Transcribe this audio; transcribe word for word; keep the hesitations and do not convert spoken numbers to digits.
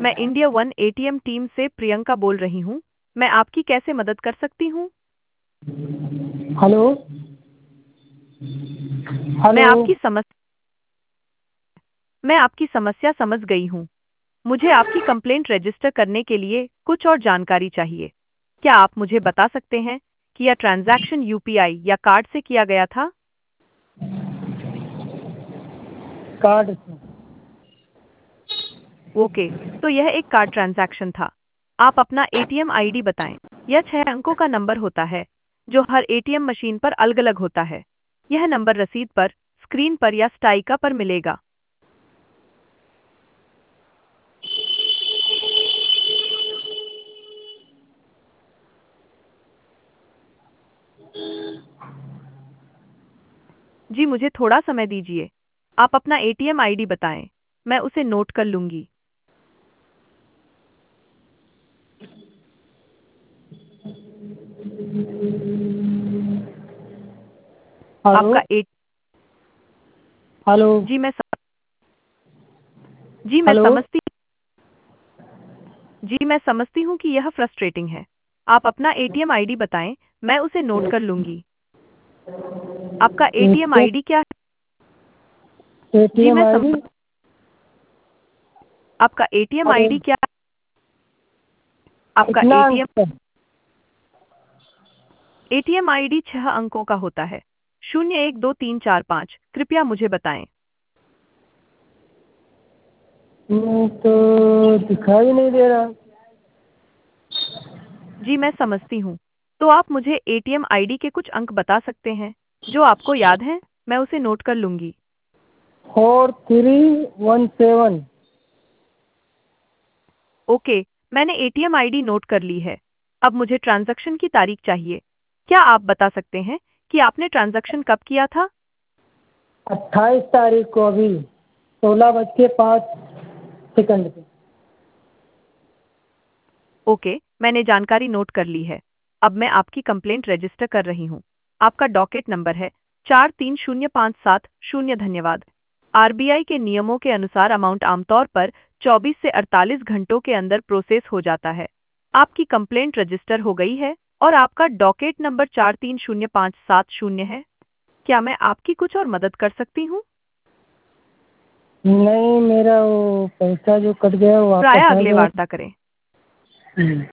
मैं India one ATM team से प्रियंका बोल रही हूँ। मैं आपकी कैसे मदद कर सकती हूँ? हेलो। मैं हेलो। आपकी समस मैं आपकी समस्या समझ गई हूँ। मुझे आपकी कंप्लेंट रजिस्टर करने के लिए कुछ और जानकारी चाहिए। क्या आप मुझे बता सकते हैं कि यह ट्रांजैक्शन यूपीआई या कार्ड से किया गया था? कार्ड से। ओके, तो यह एक कार्ड ट्रांजैक्शन था। आप अपना एटीएम आईडी बताएं। यह छह अंकों का नंबर होता है जो हर एटीएम मशीन पर अलग-अलग होता है। यह नंबर रसीद पर, स्क्रीन पर या स्टाइका पर मिलेगा। जी, मुझे थोड़ा समय दीजिए। आप अपना एटीएम आईडी बताएं। मैं उसे नोट कर लूंगी। हेलो। आपका ए हेलो। जी मैं सम... जी मैं हेलो। समझती जी मैं समझती हूँ कि यह फ्रस्ट्रेटिंग है। आप अपना एटीएम आईडी बताएं। मैं उसे नोट कर लूंगी। आपका एटीएम आईडी क्या है? जी एटीएम मैं आई डी। समझ आपका एटीएम अरे, आईडी क्या है? आपका कितना अंक एटीएम है? एटीएम आईडी छह अंकों का होता है। शून्य एक दो तीन चार पाँच। कृपया मुझे बताएं। हम्म, तो दिखाई नहीं दे रहा। जी मैं समझती हूँ। तो आप मुझे एटीएम आईडी के कुछ अंक बता सकते हैं जो आपको याद हैं? मैं उसे नोट कर लूंगी। Four three one seven. Okay, मैंने एटीएम आईडी नोट कर ली है। अब मुझे ट्रांजैक्शन की तारीख चाहिए। क्या आप बता सकते हैं कि आपने ट्रांजैक्शन कब किया था? अट्ठाईस तारीख को, अभी सोलह बज के पाँच सेकंड पे। ओके, मैंने जानकारी नोट कर ली है। अब मैं आपकी कंप्लेंट रजिस्टर कर रही हूँ। आपका डॉकेट नंबर है चार तीन शून्य पाँच सात शून्य। धन्यवाद। आरबीआई के नियमों के अनुसार अमाउंट आमतौर पर चौबीस से अड़तालीस घंटों के अंदर प्रोसेस हो जाता है। आपकी कंप्लेंट रजिस्टर हो गई है और आपका डॉकेट नंबर चार तीन शून्य पाँच सात शून्य है। क्या मैं आपकी कुछ और मदद कर सकती हूँ? नहीं, मेरा वो पैसा जो कट गया वो वापस प्रायः आ अगले गया। वार्ता करें। हम्म।